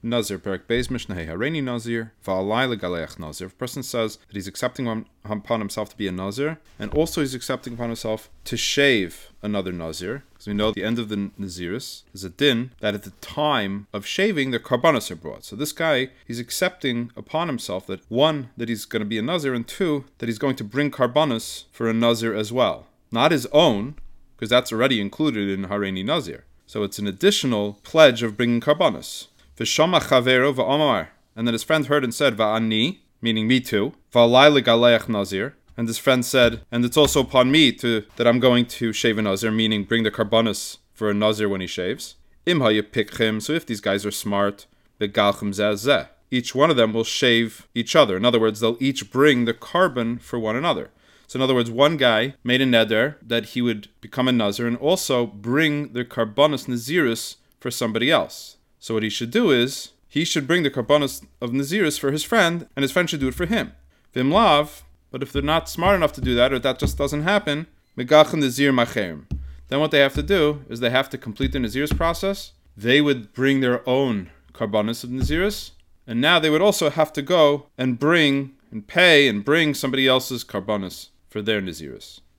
Nazir, Perak Beis Mishnah Hareini Nazir, Va'alai Legaleach Nazir. If a person says that he's accepting upon himself to be a Nazir, and also he's accepting upon himself to shave another Nazir, because we know at the end of the Naziris is a din that at the time of shaving the karbanos are brought. So this guy, he's accepting upon himself that one, that he's going to be a Nazir, and two, that he's going to bring karbanos for a Nazir as well. Not his own, because that's already included in Hareini Nazir. So it's an additional pledge of bringing karbanos. V'shama chavero v'amar, and then his friend heard and said, Va'ani, meaning me too, Va'alai legaleach Nazir, and his friend said, and it's also upon me that I'm going to shave a Nazir, meaning bring the karbanos for a Nazir when he shaves. Im ha'yepikchim, so if these guys are smart, begalchim zeh, each one of them will shave each other. In other words, they'll each bring the carbon for one another. So in other words, one guy made a neder that he would become a Nazir and also bring the karbanos Naziris for somebody else. So what he should do is, he should bring the karbanos of Naziris for his friend, and his friend should do it for him. Vimlav, but if they're not smart enough to do that, or that just doesn't happen, megachin Nazir macherim. Then what they have to do is they have to complete the Naziris process. They would bring their own karbanos of Naziris, and now they would also have to go and bring and pay and bring somebody else's karbanos for their Naziris.